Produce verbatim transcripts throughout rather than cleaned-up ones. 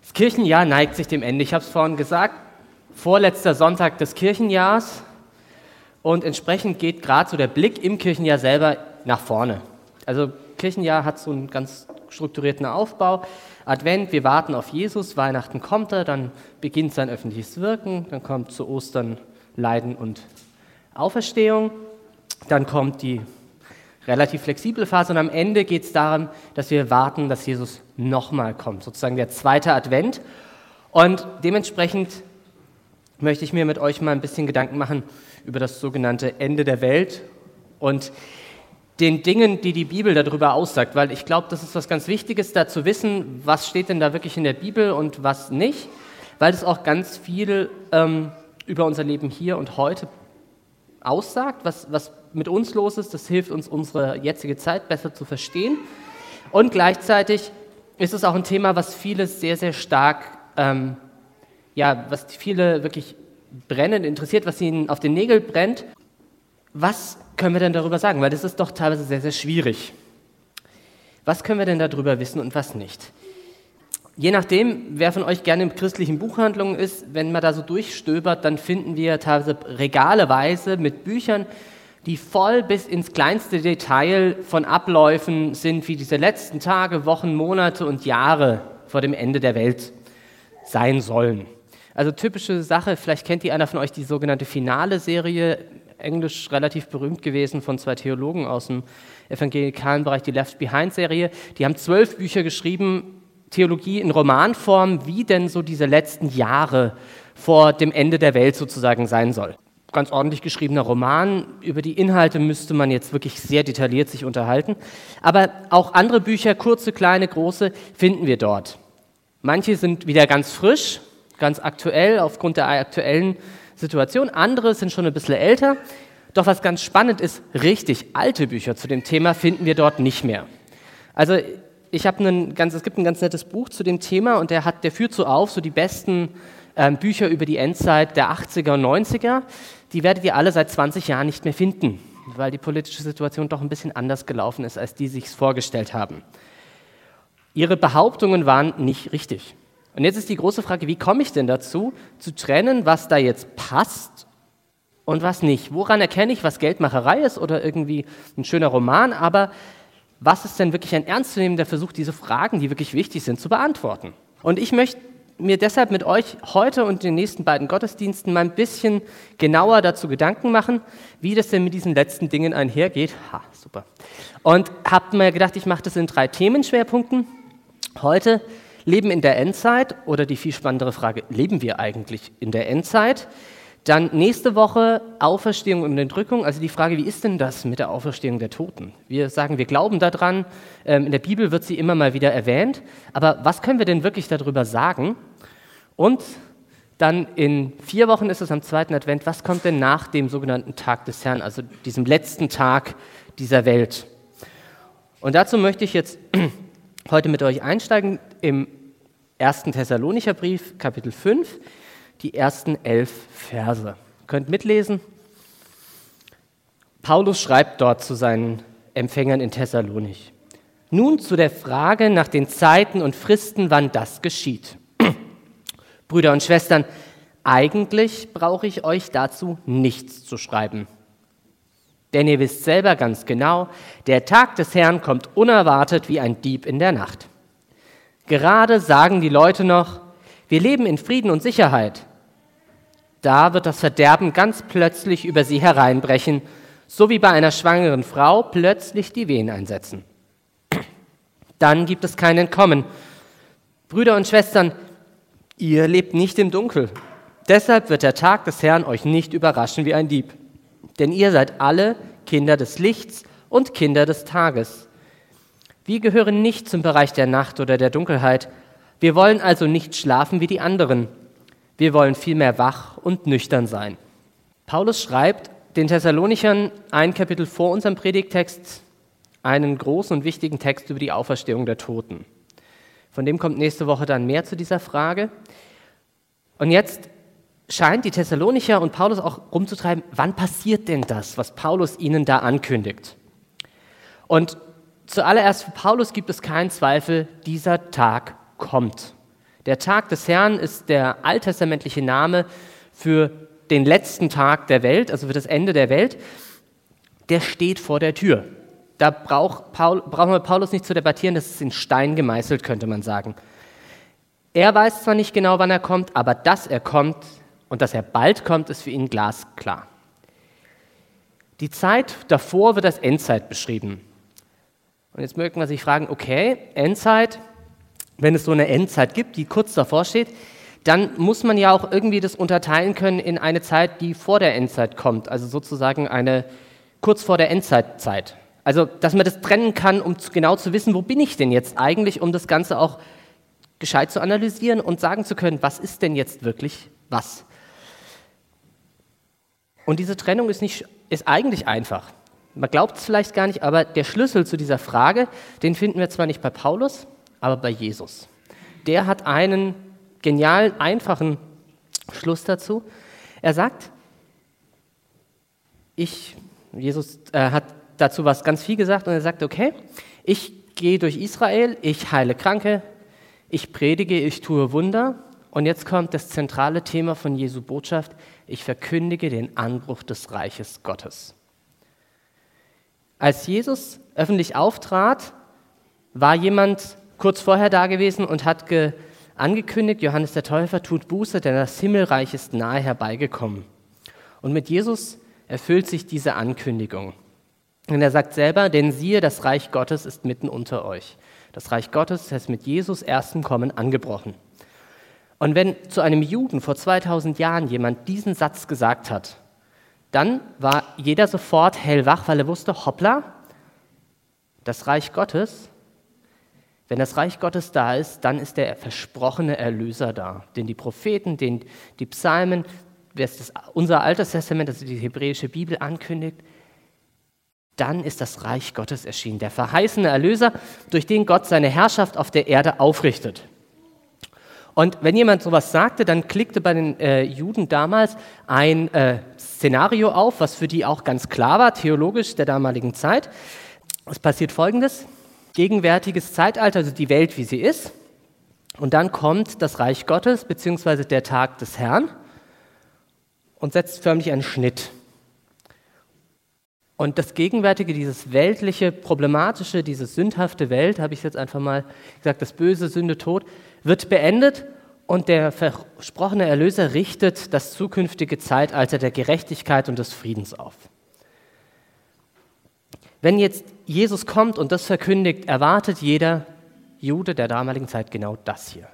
Das Kirchenjahr neigt sich dem Ende. Ich habe es vorhin gesagt, vorletzter Sonntag des Kirchenjahrs und entsprechend geht gerade so der Blick im Kirchenjahr selber nach vorne. Also Kirchenjahr hat so einen ganz strukturierten Aufbau. Advent, wir warten auf Jesus, Weihnachten kommt er, dann beginnt sein öffentliches Wirken, dann kommt zu Ostern Leiden und Auferstehung, dann kommt die relativ flexible Phase und am Ende geht es darum, dass wir warten, dass Jesus nochmal kommt, sozusagen der zweite Advent. Und dementsprechend möchte ich mir mit euch mal ein bisschen Gedanken machen über das sogenannte Ende der Welt und den Dingen, die die Bibel darüber aussagt, weil ich glaube, das ist was ganz Wichtiges, da zu wissen, was steht denn da wirklich in der Bibel und was nicht, weil das auch ganz viel ähm, über unser Leben hier und heute aussagt, was, was mit uns los ist. Das hilft uns, unsere jetzige Zeit besser zu verstehen. Und gleichzeitig ist es auch ein Thema, was viele sehr, sehr stark, ähm, ja, was viele wirklich brennend interessiert, was ihnen auf den Nägeln brennt. Was können wir denn darüber sagen? Weil das ist doch teilweise sehr, sehr schwierig. Was können wir denn darüber wissen und was nicht? Je nachdem, wer von euch gerne in christlichen Buchhandlungen ist, wenn man da so durchstöbert, dann finden wir teilweise regaleweise mit Büchern, die voll bis ins kleinste Detail von Abläufen sind, wie diese letzten Tage, Wochen, Monate und Jahre vor dem Ende der Welt sein sollen. Also typische Sache, vielleicht kennt die einer von euch die sogenannte Finale-Serie, englisch relativ berühmt gewesen von zwei Theologen aus dem evangelikalen Bereich, die Left Behind-Serie. Die haben zwölf Bücher geschrieben, Theologie in Romanform, wie denn so diese letzten Jahre vor dem Ende der Welt sozusagen sein soll. Ganz ordentlich geschriebener Roman, über die Inhalte müsste man jetzt wirklich sehr detailliert sich unterhalten. Aber auch andere Bücher, kurze, kleine, große, finden wir dort. Manche sind wieder ganz frisch, ganz aktuell aufgrund der aktuellen Situation, andere sind schon ein bisschen älter. Doch was ganz spannend ist, richtig alte Bücher zu dem Thema finden wir dort nicht mehr. Also ich habe einen ganz, es gibt ein ganz nettes Buch zu dem Thema und der, hat, der führt so auf, so die besten ähm, Bücher über die Endzeit der achtziger und neunziger, die werdet ihr alle seit zwanzig Jahren nicht mehr finden, weil die politische Situation doch ein bisschen anders gelaufen ist, als die sich vorgestellt haben. Ihre Behauptungen waren nicht richtig. Und jetzt ist die große Frage, wie komme ich denn dazu, zu trennen, was da jetzt passt und was nicht? Woran erkenne ich, was Geldmacherei ist oder irgendwie ein schöner Roman, aber was ist denn wirklich ein ernstzunehmender Versuch, diese Fragen, die wirklich wichtig sind, zu beantworten? Und ich möchte mir deshalb mit euch heute und den nächsten beiden Gottesdiensten mal ein bisschen genauer dazu Gedanken machen, wie das denn mit diesen letzten Dingen einhergeht. Ha, super. Und habe mir gedacht, ich mache das in drei Themenschwerpunkten. Heute Leben in der Endzeit oder die viel spannendere Frage, leben wir eigentlich in der Endzeit? Dann nächste Woche Auferstehung und Entrückung, also die Frage, wie ist denn das mit der Auferstehung der Toten? Wir sagen, wir glauben daran, in der Bibel wird sie immer mal wieder erwähnt, aber was können wir denn wirklich darüber sagen? Und dann in vier Wochen ist es am zweiten Advent, was kommt denn nach dem sogenannten Tag des Herrn, also diesem letzten Tag dieser Welt? Und dazu möchte ich jetzt heute mit euch einsteigen im ersten Thessalonicher Brief, Kapitel fünf, die ersten elf Verse. Ihr könnt mitlesen. Paulus schreibt dort zu seinen Empfängern in Thessalonich. Nun zu der Frage nach den Zeiten und Fristen, wann das geschieht. Brüder und Schwestern, eigentlich brauche ich euch dazu nichts zu schreiben. Denn ihr wisst selber ganz genau, der Tag des Herrn kommt unerwartet wie ein Dieb in der Nacht. Gerade sagen die Leute noch, wir leben in Frieden und Sicherheit. Da wird das Verderben ganz plötzlich über sie hereinbrechen, so wie bei einer schwangeren Frau plötzlich die Wehen einsetzen. Dann gibt es kein Entkommen. Brüder und Schwestern, ihr lebt nicht im Dunkel. Deshalb wird der Tag des Herrn euch nicht überraschen wie ein Dieb. Denn ihr seid alle Kinder des Lichts und Kinder des Tages. Wir gehören nicht zum Bereich der Nacht oder der Dunkelheit. Wir wollen also nicht schlafen wie die anderen. Wir wollen vielmehr wach und nüchtern sein. Paulus schreibt den Thessalonichern ein Kapitel vor unserem Predigttext einen großen und wichtigen Text über die Auferstehung der Toten. Von dem kommt nächste Woche dann mehr zu dieser Frage. Und jetzt scheint die Thessalonicher und Paulus auch rumzutreiben, wann passiert denn das, was Paulus ihnen da ankündigt? Und zuallererst für Paulus gibt es keinen Zweifel, dieser Tag kommt. Der Tag des Herrn ist der alttestamentliche Name für den letzten Tag der Welt, also für das Ende der Welt. Der steht vor der Tür. Da braucht Paul, brauchen wir Paulus nicht zu debattieren, das ist in Stein gemeißelt, könnte man sagen. Er weiß zwar nicht genau, wann er kommt, aber dass er kommt und dass er bald kommt, ist für ihn glasklar. Die Zeit davor wird als Endzeit beschrieben. Und jetzt mögen wir sich fragen, okay, Endzeit, wenn es so eine Endzeit gibt, die kurz davor steht, dann muss man ja auch irgendwie das unterteilen können in eine Zeit, die vor der Endzeit kommt, also sozusagen eine kurz vor der Endzeitzeit. Also, dass man das trennen kann, um genau zu wissen, wo bin ich denn jetzt eigentlich, um das Ganze auch gescheit zu analysieren und sagen zu können, was ist denn jetzt wirklich was? Und diese Trennung ist, nicht, ist eigentlich einfach. Man glaubt es vielleicht gar nicht, aber der Schlüssel zu dieser Frage, den finden wir zwar nicht bei Paulus, aber bei Jesus. Der hat einen genialen, einfachen Schluss dazu. Er sagt, ich, Jesus äh, hat dazu was ganz viel gesagt und er sagt, okay, ich gehe durch Israel, ich heile Kranke, ich predige, ich tue Wunder und jetzt kommt das zentrale Thema von Jesu Botschaft, ich verkündige den Anbruch des Reiches Gottes. Als Jesus öffentlich auftrat, war jemand kurz vorher da gewesen und hat ge- angekündigt, Johannes der Täufer tut Buße, denn das Himmelreich ist nahe herbeigekommen. Und mit Jesus erfüllt sich diese Ankündigung. Und er sagt selber, denn siehe, das Reich Gottes ist mitten unter euch. Das Reich Gottes ist mit Jesus erstem Kommen angebrochen. Und wenn zu einem Juden vor zweitausend Jahren jemand diesen Satz gesagt hat, dann war jeder sofort hellwach, weil er wusste, hoppla, das Reich Gottes, wenn das Reich Gottes da ist, dann ist der versprochene Erlöser da, den die Propheten, den die Psalmen, das unser Altes Testament, also die hebräische Bibel ankündigt, dann ist das Reich Gottes erschienen, der verheißene Erlöser, durch den Gott seine Herrschaft auf der Erde aufrichtet. Und wenn jemand sowas sagte, dann klickte bei den äh, Juden damals ein äh, Szenario auf, was für die auch ganz klar war, theologisch der damaligen Zeit. Es passiert Folgendes, gegenwärtiges Zeitalter, also die Welt, wie sie ist, und dann kommt das Reich Gottes, beziehungsweise der Tag des Herrn und setzt förmlich einen Schnitt. Und das Gegenwärtige, dieses weltliche, problematische, diese sündhafte Welt, habe ich jetzt einfach mal gesagt, das Böse, Sünde, Tod, wird beendet und der versprochene Erlöser richtet das zukünftige Zeitalter der Gerechtigkeit und des Friedens auf. Wenn jetzt Jesus kommt und das verkündigt, erwartet jeder Jude der damaligen Zeit genau das hier.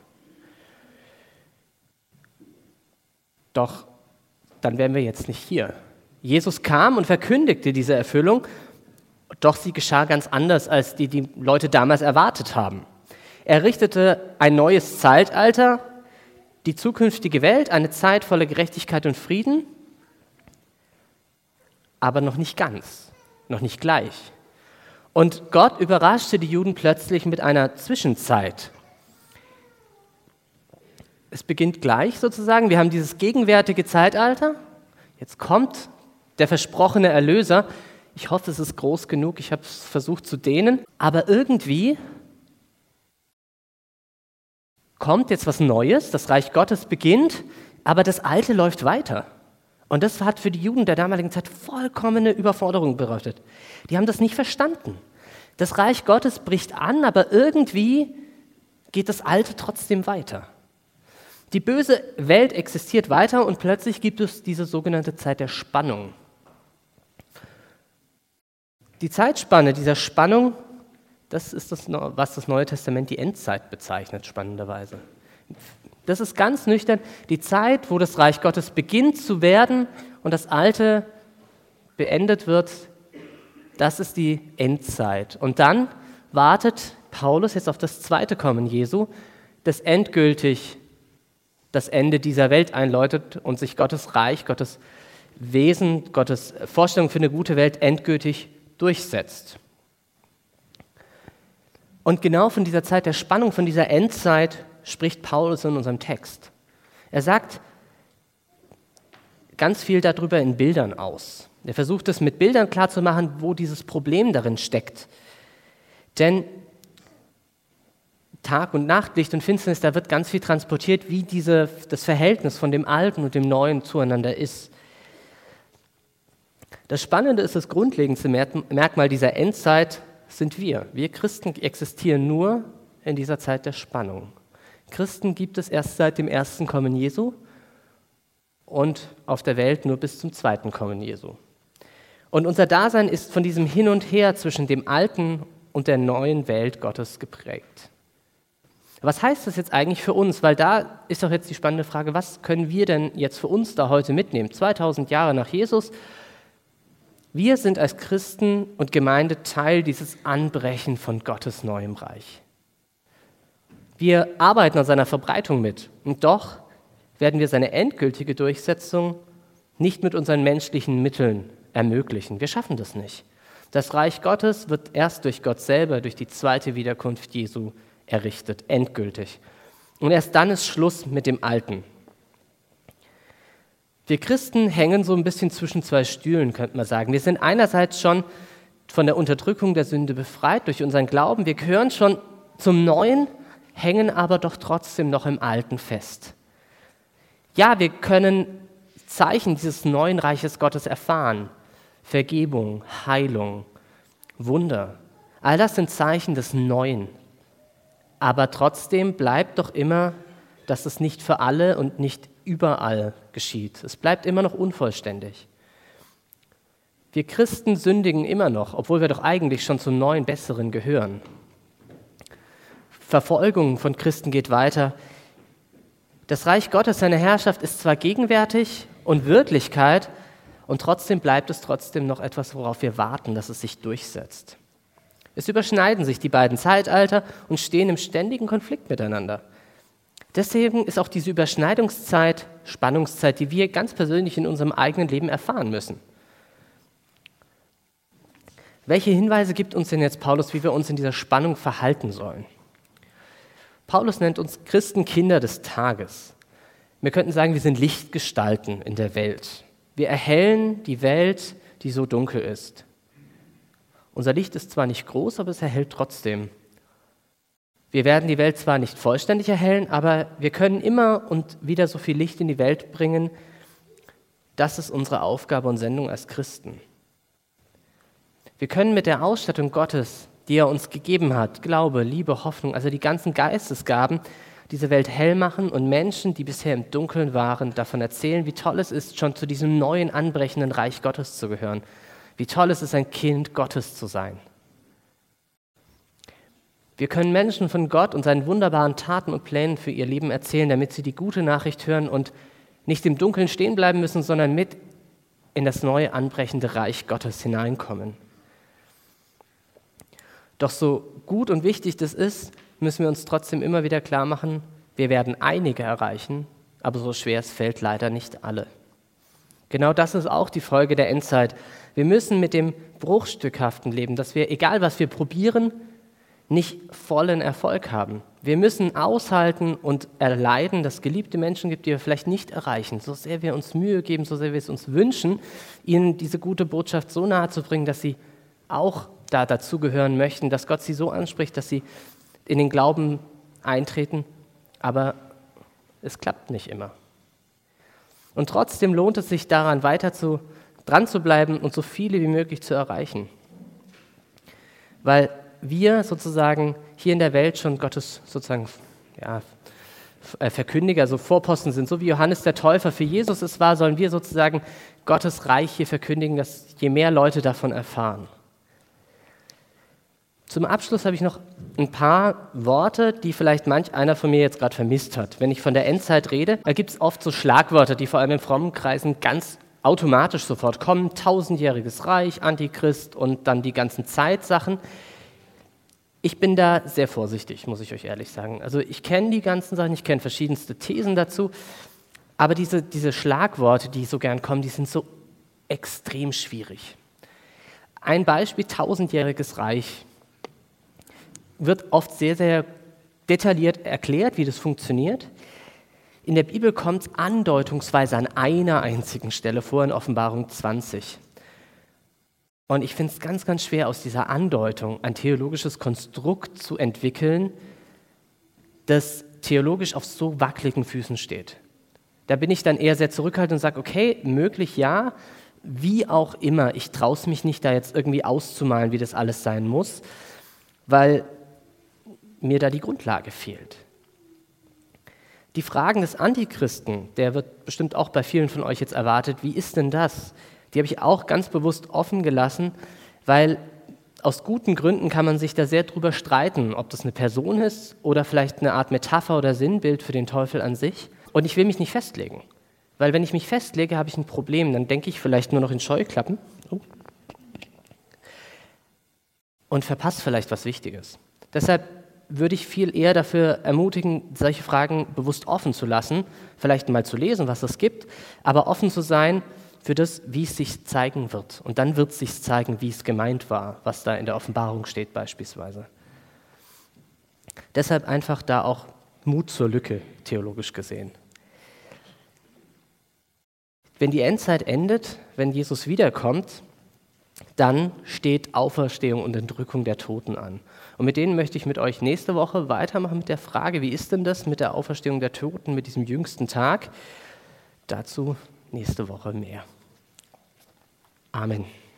Doch dann wären wir jetzt nicht hier. Jesus kam und verkündigte diese Erfüllung, doch sie geschah ganz anders, als die die Leute damals erwartet haben. Er richtete ein neues Zeitalter, die zukünftige Welt, eine Zeit voller Gerechtigkeit und Frieden, aber noch nicht ganz, noch nicht gleich. Und Gott überraschte die Juden plötzlich mit einer Zwischenzeit. Es beginnt gleich sozusagen, wir haben dieses gegenwärtige Zeitalter, jetzt kommt der versprochene Erlöser. Ich hoffe, es ist groß genug, ich habe es versucht zu dehnen, aber irgendwie kommt jetzt was Neues, das Reich Gottes beginnt, aber das Alte läuft weiter. Und das hat für die Juden der damaligen Zeit vollkommene Überforderung bedeutet. Die haben das nicht verstanden. Das Reich Gottes bricht an, aber irgendwie geht das Alte trotzdem weiter. Die böse Welt existiert weiter und plötzlich gibt es diese sogenannte Zeit der Spannung. Die Zeitspanne dieser Spannung, das ist das, was das Neue Testament die Endzeit bezeichnet, spannenderweise. Das ist ganz nüchtern die Zeit, wo das Reich Gottes beginnt zu werden und das Alte beendet wird, das ist die Endzeit. Und dann wartet Paulus jetzt auf das zweite Kommen Jesu, das endgültig das Ende dieser Welt einläutet und sich Gottes Reich, Gottes Wesen, Gottes Vorstellung für eine gute Welt endgültig durchsetzt. Und genau von dieser Zeit der Spannung, von dieser Endzeit spricht Paulus in unserem Text. Er sagt ganz viel darüber in Bildern aus. Er versucht es mit Bildern klarzumachen, wo dieses Problem darin steckt. Denn Tag und Nacht, Licht und Finsternis, da wird ganz viel transportiert, wie diese, das Verhältnis von dem Alten und dem Neuen zueinander ist. Das Spannende ist, das grundlegendste Merkmal dieser Endzeit sind wir. Wir Christen existieren nur in dieser Zeit der Spannung. Christen gibt es erst seit dem ersten Kommen Jesu und auf der Welt nur bis zum zweiten Kommen Jesu. Und unser Dasein ist von diesem Hin und Her zwischen dem alten und der neuen Welt Gottes geprägt. Was heißt das jetzt eigentlich für uns? Weil da ist doch jetzt die spannende Frage, was können wir denn jetzt für uns da heute mitnehmen? zweitausend Jahre nach Jesus. Wir sind als Christen und Gemeinde Teil dieses Anbrechen von Gottes neuem Reich. Wir arbeiten an seiner Verbreitung mit und doch werden wir seine endgültige Durchsetzung nicht mit unseren menschlichen Mitteln ermöglichen. Wir schaffen das nicht. Das Reich Gottes wird erst durch Gott selber, durch die zweite Wiederkunft Jesu errichtet, endgültig. Und erst dann ist Schluss mit dem Alten. Wir Christen hängen so ein bisschen zwischen zwei Stühlen, könnte man sagen. Wir sind einerseits schon von der Unterdrückung der Sünde befreit durch unseren Glauben. Wir gehören schon zum Neuen, hängen aber doch trotzdem noch im Alten fest. Ja, wir können Zeichen dieses neuen Reiches Gottes erfahren. Vergebung, Heilung, Wunder. All das sind Zeichen des Neuen. Aber trotzdem bleibt doch immer, dass es nicht für alle und nicht überall geschieht. Es bleibt immer noch unvollständig. Wir Christen sündigen immer noch, obwohl wir doch eigentlich schon zum neuen, besseren gehören. Verfolgung von Christen geht weiter. Das Reich Gottes, seine Herrschaft ist zwar gegenwärtig und Wirklichkeit, und trotzdem bleibt es trotzdem noch etwas, worauf wir warten, dass es sich durchsetzt. Es überschneiden sich die beiden Zeitalter und stehen im ständigen Konflikt miteinander. Deswegen ist auch diese Überschneidungszeit, Spannungszeit, die wir ganz persönlich in unserem eigenen Leben erfahren müssen. Welche Hinweise gibt uns denn jetzt Paulus, wie wir uns in dieser Spannung verhalten sollen? Paulus nennt uns Christen Kinder des Tages. Wir könnten sagen, wir sind Lichtgestalten in der Welt. Wir erhellen die Welt, die so dunkel ist. Unser Licht ist zwar nicht groß, aber es erhellt trotzdem. Wir werden die Welt zwar nicht vollständig erhellen, aber wir können immer und wieder so viel Licht in die Welt bringen. Das ist unsere Aufgabe und Sendung als Christen. Wir können mit der Ausstattung Gottes, die er uns gegeben hat, Glaube, Liebe, Hoffnung, also die ganzen Geistesgaben, diese Welt hell machen und Menschen, die bisher im Dunkeln waren, davon erzählen, wie toll es ist, schon zu diesem neuen, anbrechenden Reich Gottes zu gehören. Wie toll es ist, ein Kind Gottes zu sein. Wir können Menschen von Gott und seinen wunderbaren Taten und Plänen für ihr Leben erzählen, damit sie die gute Nachricht hören und nicht im Dunkeln stehen bleiben müssen, sondern mit in das neue, anbrechende Reich Gottes hineinkommen. Doch so gut und wichtig das ist, müssen wir uns trotzdem immer wieder klar machen, wir werden einige erreichen, aber so schwer es fällt, leider nicht alle. Genau das ist auch die Folge der Endzeit. Wir müssen mit dem bruchstückhaften leben, dass wir, egal was wir probieren, nicht vollen Erfolg haben. Wir müssen aushalten und erleiden, dass es geliebte Menschen gibt, die wir vielleicht nicht erreichen. So sehr wir uns Mühe geben, so sehr wir es uns wünschen, ihnen diese gute Botschaft so nahe zu bringen, dass sie auch da dazugehören möchten, dass Gott sie so anspricht, dass sie in den Glauben eintreten, aber es klappt nicht immer. Und trotzdem lohnt es sich daran, weiter zu, dran zu bleiben und so viele wie möglich zu erreichen. Weil wir sozusagen hier in der Welt schon Gottes sozusagen ja, Verkündiger, so Vorposten sind, so wie Johannes der Täufer für Jesus es war, sollen wir sozusagen Gottes Reich hier verkündigen, dass je mehr Leute davon erfahren. Zum Abschluss habe ich noch ein paar Worte, die vielleicht manch einer von mir jetzt gerade vermisst hat. Wenn ich von der Endzeit rede, da gibt es oft so Schlagwörter, die vor allem in frommen Kreisen ganz automatisch sofort kommen. Tausendjähriges Reich, Antichrist und dann die ganzen Zeitsachen. Ich bin da sehr vorsichtig, muss ich euch ehrlich sagen. Also ich kenne die ganzen Sachen, ich kenne verschiedenste Thesen dazu, aber diese, diese Schlagworte, die so gern kommen, die sind so extrem schwierig. Ein Beispiel, tausendjähriges Reich. Wird oft sehr, sehr detailliert erklärt, wie das funktioniert. In der Bibel kommt es andeutungsweise an einer einzigen Stelle vor, in Offenbarung zwanzig. Und ich finde es ganz, ganz schwer, aus dieser Andeutung ein theologisches Konstrukt zu entwickeln, das theologisch auf so wackeligen Füßen steht. Da bin ich dann eher sehr zurückhaltend und sage, okay, möglich ja, wie auch immer, ich traue es mich nicht, da jetzt irgendwie auszumalen, wie das alles sein muss, weil mir da die Grundlage fehlt. Die Fragen des Antichristen, der wird bestimmt auch bei vielen von euch jetzt erwartet, wie ist denn das? Die habe ich auch ganz bewusst offen gelassen, weil aus guten Gründen kann man sich da sehr drüber streiten, ob das eine Person ist oder vielleicht eine Art Metapher oder Sinnbild für den Teufel an sich. Und ich will mich nicht festlegen, weil wenn ich mich festlege, habe ich ein Problem. Dann denke ich vielleicht nur noch in Scheuklappen und verpasse vielleicht was Wichtiges. Deshalb würde ich viel eher dafür ermutigen, solche Fragen bewusst offen zu lassen, vielleicht mal zu lesen, was es gibt, aber offen zu sein für das, wie es sich zeigen wird. Und dann wird es sich zeigen, wie es gemeint war, was da in der Offenbarung steht beispielsweise. Deshalb einfach da auch Mut zur Lücke, theologisch gesehen. Wenn die Endzeit endet, wenn Jesus wiederkommt, dann steht Auferstehung und Entrückung der Toten an. Und mit denen möchte ich mit euch nächste Woche weitermachen mit der Frage, wie ist denn das mit der Auferstehung der Toten, mit diesem jüngsten Tag? Dazu nächste Woche mehr. Amen.